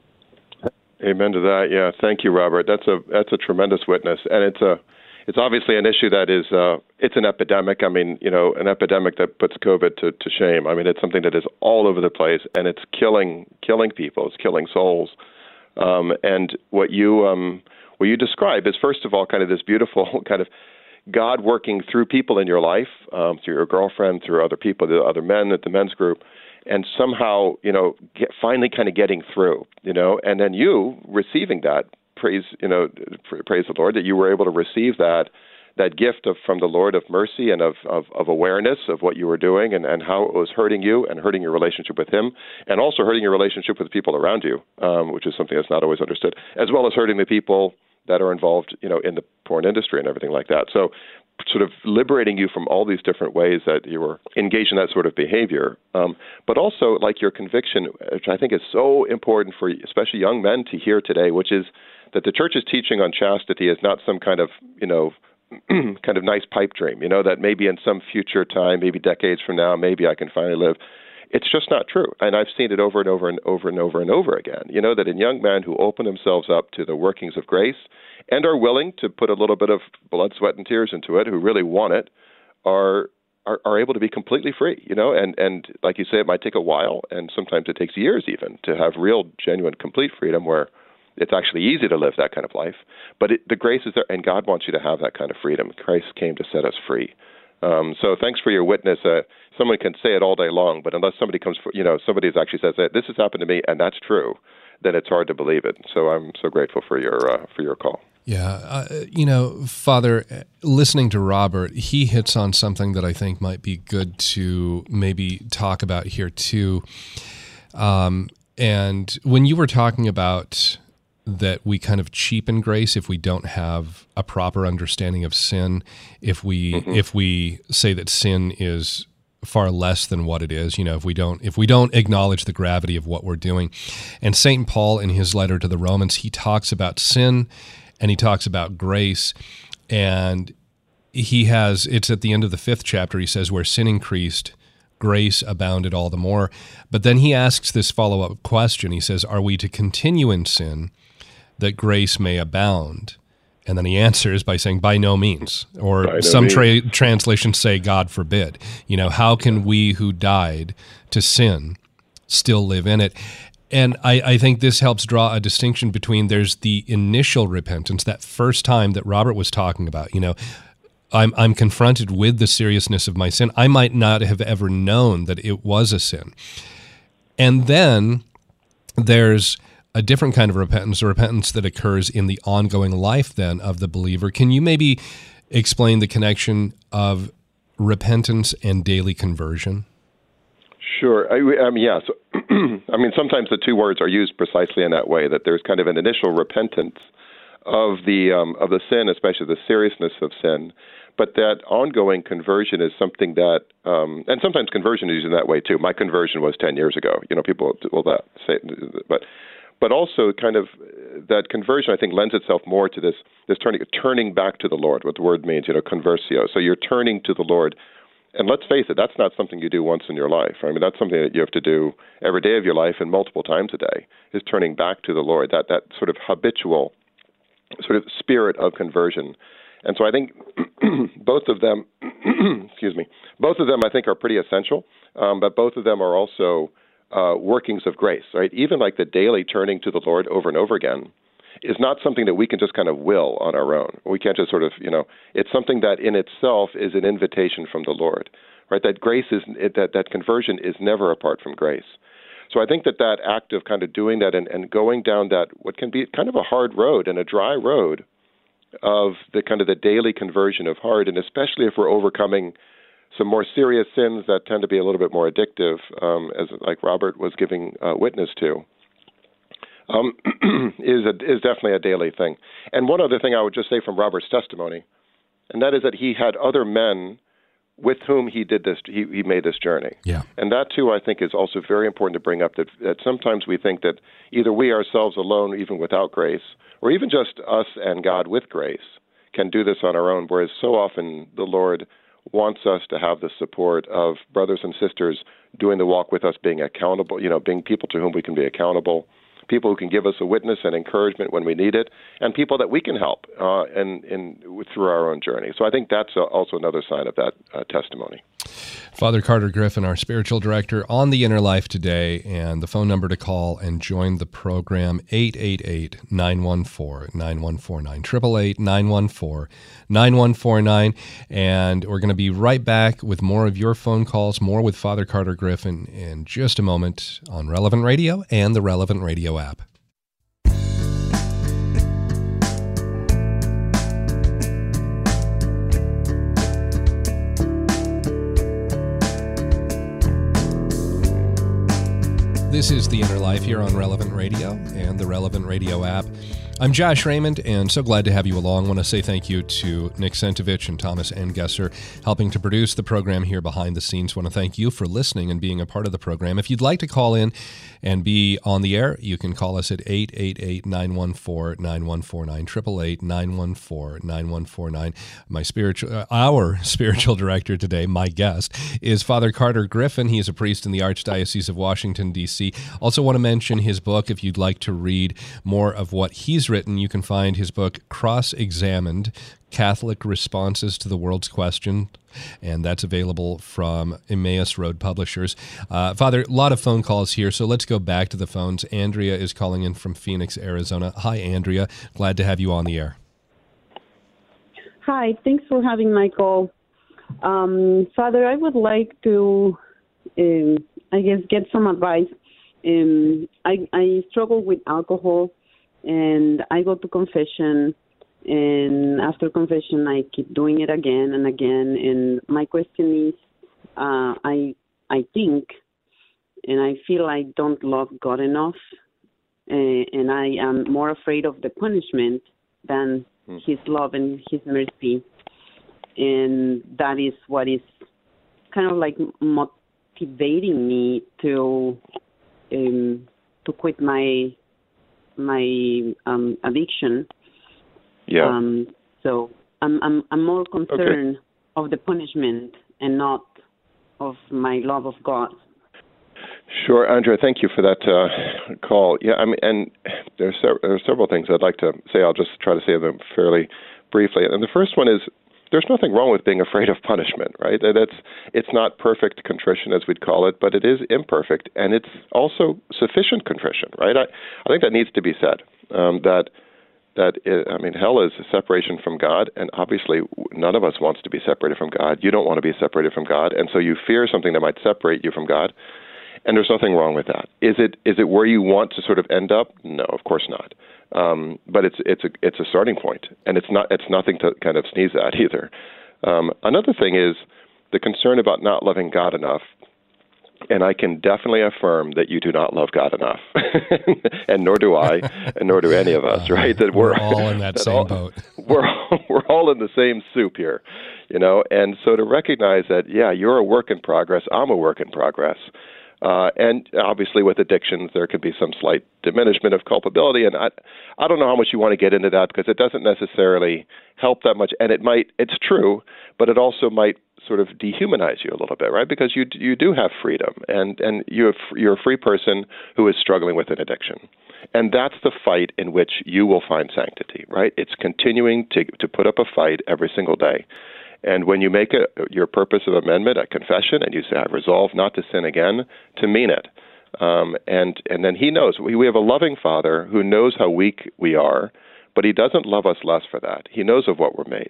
E: Amen to that. Yeah, thank you, Robert. That's a that's a tremendous witness, and it's a it's obviously an issue that is uh, it's an epidemic. I mean, you know, an epidemic that puts COVID to, to shame. I mean, it's something that is all over the place, and it's killing killing people. It's killing souls. Um, and what you um, what you describe is, first of all, kind of this beautiful kind of God working through people in your life, um, through your girlfriend, through other people, the other men at the men's group, and somehow, you know, get, finally kind of getting through, you know, and then you receiving that, praise, you know, praise the Lord, that you were able to receive that that gift of from the Lord of mercy and of, of, of awareness of what you were doing and, and how it was hurting you and hurting your relationship with Him, and also hurting your relationship with the people around you, um, which is something that's not always understood, as well as hurting the people that are involved, you know, in the porn industry and everything like that. So sort of liberating you from all these different ways that you were engaged in that sort of behavior, um, but also like your conviction, which I think is so important for especially young men to hear today, which is that the church's teaching on chastity is not some kind of, you know, kind of nice pipe dream, you know, that maybe in some future time, maybe decades from now, maybe I can finally live. It's just not true. And I've seen it over and over and over and over and over again, you know, that in young men who open themselves up to the workings of grace and are willing to put a little bit of blood, sweat, and tears into it, who really want it, are are, are able to be completely free, you know, and, and like you say, it might take a while, and sometimes it takes years even to have real, genuine, complete freedom where it's actually easy to live that kind of life. But it, the grace is there, and God wants you to have that kind of freedom. Christ came to set us free. Um, so thanks for your witness. Uh, someone can say it all day long, but unless somebody comes, for, you know, somebody actually says that this has happened to me, and that's true, then it's hard to believe it. So I'm so grateful for your uh, for your call.
D: Yeah, uh, you know, Father, listening to Robert, he hits on something that I think might be good to maybe talk about here too. Um, and when you were talking about that we kind of cheapen grace if we don't have a proper understanding of sin, if we mm-hmm. if we say that sin is far less than what it is, you know, if we don't if we don't acknowledge the gravity of what we're doing. And Saint Paul, in his letter to the Romans, he talks about sin and he talks about grace, and he has, it's at the end of the fifth chapter, he says, where sin increased, grace abounded all the more. But then he asks this follow-up question. He says, are we to continue in sin that grace may abound? And then he answers by saying, by no means. Or no some tra- translations say, God forbid. You know, how can we who died to sin still live in it? And I, I think this helps draw a distinction between there's the initial repentance, that first time that Robert was talking about. You know, I'm I'm confronted with the seriousness of my sin. I might not have ever known that it was a sin. And then there's a different kind of repentance, a repentance that occurs in the ongoing life then of the believer. Can you maybe explain the connection of repentance and daily conversion?
E: Sure. I, I mean, yeah. So, I mean, sometimes the two words are used precisely in that way, that there's kind of an initial repentance of the um, of the sin, especially the seriousness of sin, but that ongoing conversion is something that, um, and sometimes conversion is used in that way too. My conversion was ten years ago. You know, people will that say, but but also kind of that conversion, I think, lends itself more to this this turning turning back to the Lord. What the word means, you know, conversio. So you're turning to the Lord. And let's face it, that's not something you do once in your life. I mean, that's something that you have to do every day of your life and multiple times a day, is turning back to the Lord, that that sort of habitual sort of spirit of conversion. And so I think both of them, excuse me, both of them I think are pretty essential, um, but both of them are also uh, workings of grace, right? Even like the daily turning to the Lord over and over again is not something that we can just kind of will on our own. We can't just sort of, you know, it's something that in itself is an invitation from the Lord, right? That grace is, that, that conversion is never apart from grace. So I think that that act of kind of doing that and, and going down that what can be kind of a hard road and a dry road of the kind of the daily conversion of heart, and especially if we're overcoming some more serious sins that tend to be a little bit more addictive, um, as like Robert was giving uh, witness to, um, is a, is definitely a daily thing. And one other thing I would just say from Robert's testimony, and that is that he had other men with whom he did this, he, he made this journey.
D: Yeah.
E: And that, too, I think is also very important to bring up, that, that sometimes we think that either we ourselves alone, even without grace, or even just us and God with grace, can do this on our own, whereas so often the Lord wants us to have the support of brothers and sisters doing the walk with us, being accountable, you know, being people to whom we can be accountable, people who can give us a witness and encouragement when we need it, and people that we can help uh, in, in, through our own journey. So I think that's also another sign of that uh, testimony.
D: Father Carter Griffin, our spiritual director on The Inner Life today, and the phone number to call and join the program, eight eight eight, nine one four, nine one four nine, eight eight eight, nine one four, nine one four nine. And we're going to be right back with more of your phone calls, more with Father Carter Griffin in just a moment on Relevant Radio and the Relevant Radio app. This is The Inner Life here on Relevant Radio and the Relevant Radio app. I'm Josh Raymond, and so glad to have you along. I want to say thank you to Nick Sentovich and Thomas Engesser, helping to produce the program here behind the scenes. I want to thank you for listening and being a part of the program. If you'd like to call in and be on the air, you can call us at eight eight eight, nine one four, nine one four nine, eight eight eight, nine one four, nine one four nine. My spiritual, uh, our spiritual director today, my guest, is Father Carter Griffin. He is a priest in the Archdiocese of Washington, D C Also want to mention his book. If you'd like to read more of what he's written, you can find his book, Cross-Examined, Catholic Responses to the World's Question, and that's available from Emmaus Road Publishers. Uh, Father, a lot of phone calls here, so let's go back to the phones. Andrea is calling in from Phoenix, Arizona. Hi, Andrea. Glad to have you on the air.
G: Hi, thanks for having my call. Um, Father, I would like to, um, I guess, get some advice. Um, I, I struggle with alcohol, and I go to confession, and after confession, I keep doing it again and again. And my question is, uh, I I think, and I feel I don't love God enough, uh, and I am more afraid of the punishment than hmm. His love and His mercy. And that is what is kind of like motivating me to um, to quit my my um, addiction.
E: Yeah.
G: Um, so I'm I'm I'm more concerned okay. of the punishment and not of my love of God.
E: Sure, Andrea. Thank you for that uh, call. Yeah, I mean, and there's se- there are several things I'd like to say. I'll just try to say them fairly briefly. And the first one is, there's nothing wrong with being afraid of punishment, right? That's it's not perfect contrition, as we'd call it, but it is imperfect, and it's also sufficient contrition, right? I, I think that needs to be said. Um, that that it, I mean, hell is a separation from God, and obviously none of us wants to be separated from God. You don't want to be separated from God, and so you fear something that might separate you from God. And there's nothing wrong with that. Is it is it where you want to sort of end up? No, of course not. Um, but it's it's a it's a starting point, and it's not it's nothing to kind of sneeze at either. Um, another thing is the concern about not loving God enough, and I can definitely affirm that you do not love God enough, and nor do I, and nor do any of us. Right? That
D: we're,
E: we're
D: all in that, that same
E: all,
D: boat.
E: We're all, we're all in the same soup here, you know. And so to recognize that, yeah, you're a work in progress. I'm a work in progress. Uh, and obviously with addictions, there could be some slight diminishment of culpability. And I, I don't know how much you want to get into that, because it doesn't necessarily help that much. And it might, it's true, but it also might sort of dehumanize you a little bit, right? Because you you do have freedom, and, and you're, you're a free person who is struggling with an addiction. And that's the fight in which you will find sanctity, right? It's continuing to to put up a fight every single day. And when you make a, your purpose of amendment a confession, and you say, I resolve not to sin again, to mean it. Um, and, and then He knows. We, we have a loving Father who knows how weak we are, but He doesn't love us less for that. He knows of what we're made.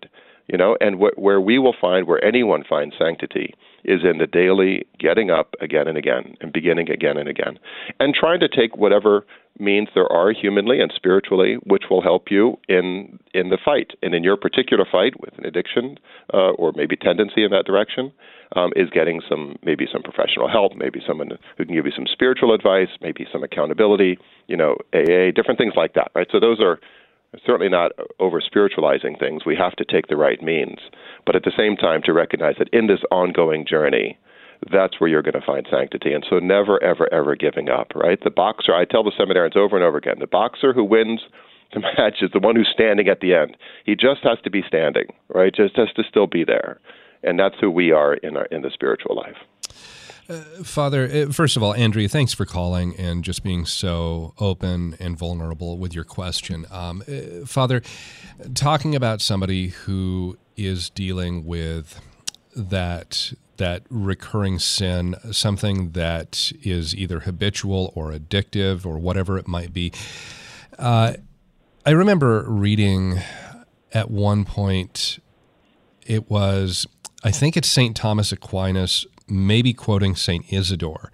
E: You know, and wh- where we will find, where anyone finds sanctity, is in the daily getting up again and again and beginning again and again and trying to take whatever means there are humanly and spiritually which will help you in in the fight. And in your particular fight with an addiction uh, or maybe tendency in that direction um, is getting some, maybe some professional help, maybe someone who can give you some spiritual advice, maybe some accountability, you know, A A, different things like that, right? So those are certainly not over-spiritualizing things. We have to take the right means. But at the same time, to recognize that in this ongoing journey, that's where you're going to find sanctity. And so never, ever, ever giving up, right? The boxer, I tell the seminarians over and over again, the boxer who wins the match is the one who's standing at the end. He just has to be standing, right? Just has to still be there. And that's who we are in our in the spiritual life.
D: Uh, Father, first of all, Andrea, thanks for calling and just being so open and vulnerable with your question. Um, uh, Father, talking about somebody who is dealing with that that recurring sin, something that is either habitual or addictive or whatever it might be. Uh, I remember reading at one point, it was, I think it's Saint Thomas Aquinas, maybe quoting Saint Isidore.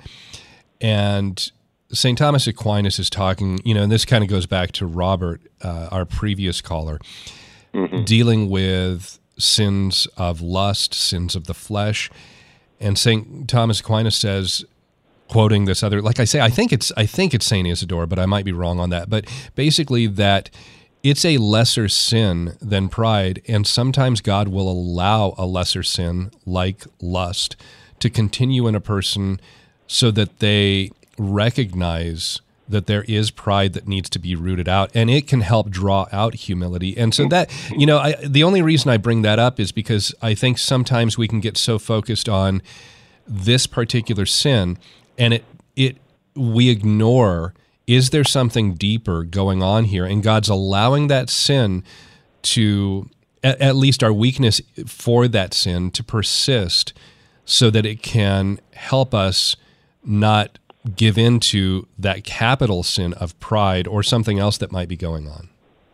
D: And Saint Thomas Aquinas is talking, you know, and this kind of goes back to Robert, uh, our previous caller, mm-hmm. dealing with sins of lust, sins of the flesh. And Saint Thomas Aquinas says, quoting this other, like I say, I think it's I think it's Saint Isidore, but I might be wrong on that. But basically that it's a lesser sin than pride, and sometimes God will allow a lesser sin like lust to continue in a person so that they recognize that there is pride that needs to be rooted out, and it can help draw out humility. And so that, you know, I, the only reason I bring that up is because I think sometimes we can get so focused on this particular sin, and it it we ignore, is there something deeper going on here? And God's allowing that sin to, at, at least our weakness for that sin, to persist so that it can help us not give into that capital sin of pride or something else that might be going on.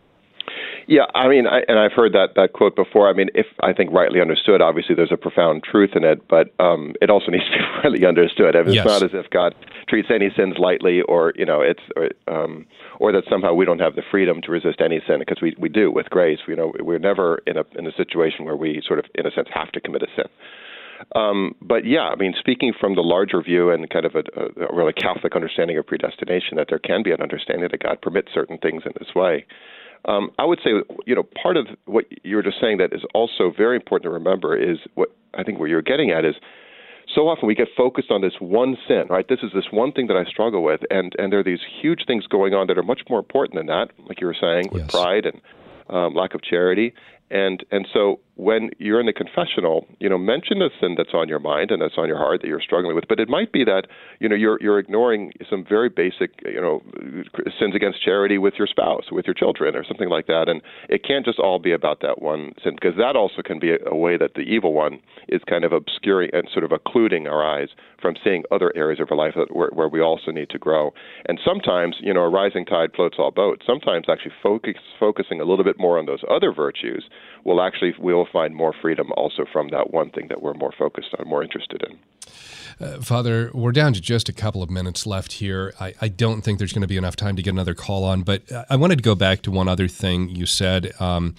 E: Yeah, I mean, I, and I've heard that, that quote before. I mean, if I think rightly understood, obviously there's a profound truth in it, but um, it also needs to be rightly understood. I mean, yes. It's not as if God treats any sins lightly, or you know, it's or, um, or that somehow we don't have the freedom to resist any sin, because we we do with grace. You know, we're never in a in a situation where we sort of, in a sense, have to commit a sin. Um, but yeah, I mean, speaking from the larger view and kind of a, a really Catholic understanding of predestination, that there can be an understanding that God permits certain things in this way. Um, I would say, you know, part of what you were just saying that is also very important to remember is what I think what you're getting at is so often we get focused on this one sin, right? This is this one thing that I struggle with, and, and there are these huge things going on that are much more important than that, like you were saying, with yes. pride and um, lack of charity. And and so when you're in the confessional, you know, mention the sin that's on your mind and that's on your heart that you're struggling with. But it might be that, you know, you're you're ignoring some very basic, you know, sins against charity with your spouse, with your children, or something like that. And it can't just all be about that one sin, because that also can be a, a way that the evil one is kind of obscuring and sort of occluding our eyes from seeing other areas of our life that, where, where we also need to grow. And sometimes, you know, a rising tide floats all boats. Sometimes actually focus, focusing a little bit more on those other virtues will actually, we will find more freedom also from that one thing that we're more focused on, more interested in.
D: Uh, Father, we're down to just a couple of minutes left here. I, I don't think there's going to be enough time to get another call on, but I wanted to go back to one other thing you said. Um,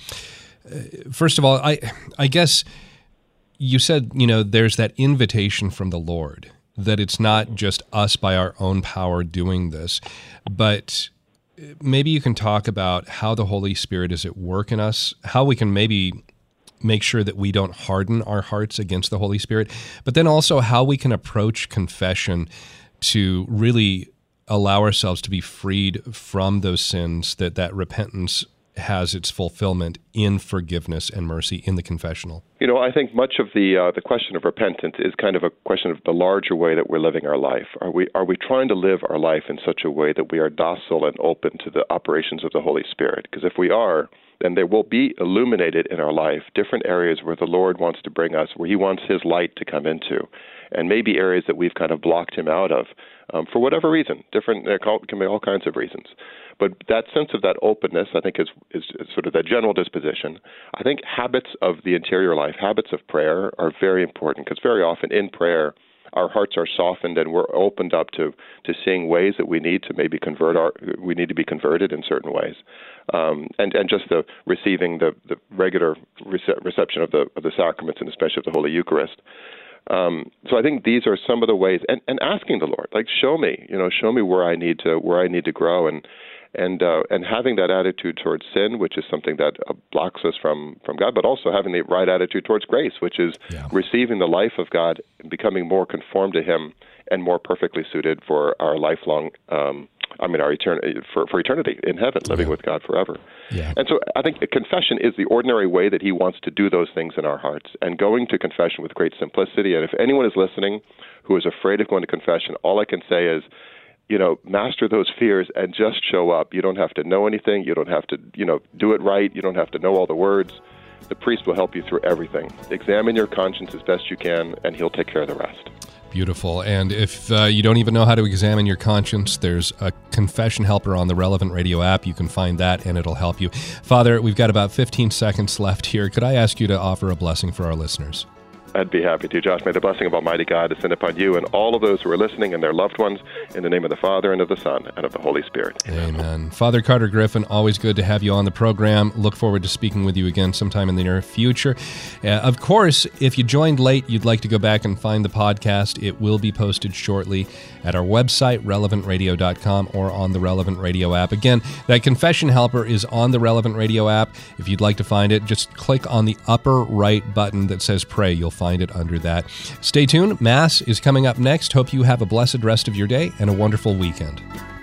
D: first of all, I I guess you said, you know, there's that invitation from the Lord, that it's not just us by our own power doing this, but maybe you can talk about how the Holy Spirit is at work in us, how we can maybe make sure that we don't harden our hearts against the Holy Spirit, but then also how we can approach confession to really allow ourselves to be freed from those sins, that that repentance has its fulfillment in forgiveness and mercy in the confessional.
E: You know, I think much of the uh, the question of repentance is kind of a question of the larger way that we're living our life. Are we are we trying to live our life in such a way that we are docile and open to the operations of the Holy Spirit? Because if we are, then there will be illuminated in our life different areas where the Lord wants to bring us, where He wants His light to come into, and maybe areas that we've kind of blocked Him out of um, for whatever reason. Different uh, can be all kinds of reasons. But that sense of that openness, I think, is, is is sort of that general disposition. I think habits of the interior life, habits of prayer, are very important, because very often in prayer, our hearts are softened and we're opened up to, to seeing ways that we need to maybe convert our we need to be converted in certain ways, um, and and just the receiving the, the regular rece- reception of the of the sacraments, and especially of the Holy Eucharist. Um, so I think these are some of the ways, and, and asking the Lord, like, show me, you know, show me where I need to where I need to grow, and and uh, and having that attitude towards sin, which is something that uh, blocks us from, from God, but also having the right attitude towards grace, which is yeah. receiving the life of God, and becoming more conformed to Him, and more perfectly suited for our lifelong, um, I mean, our eternity for, for eternity in heaven, living yeah. with God forever. Yeah. And so I think confession is the ordinary way that He wants to do those things in our hearts, and going to confession with great simplicity. And if anyone is listening who is afraid of going to confession, all I can say is, you know, master those fears and just show up. You don't have to know anything. You don't have to, you know, do it right. You don't have to know all the words. The priest will help you through everything. Examine your conscience as best you can, and he'll take care of the rest.
D: Beautiful. And if uh, you don't even know how to examine your conscience, there's a confession helper on the Relevant Radio app. You can find that, and it'll help you. Father, we've got about fifteen seconds left here. Could I ask you to offer a blessing for our listeners?
E: I'd be happy to. Josh, may the blessing of Almighty God descend upon you and all of those who are listening and their loved ones, in the name of the Father, and of the Son, and of the Holy Spirit.
D: Amen. Amen. Father Carter Griffin, always good to have you on the program. Look forward to speaking with you again sometime in the near future. Uh, of course, if you joined late, you'd like to go back and find the podcast. It will be posted shortly at our website, relevant radio dot com, or on the Relevant Radio app. Again, that confession helper is on the Relevant Radio app. If you'd like to find it, just click on the upper right button that says pray. You'll find it under that. Stay tuned. Mass is coming up next. Hope you have a blessed rest of your day and a wonderful weekend.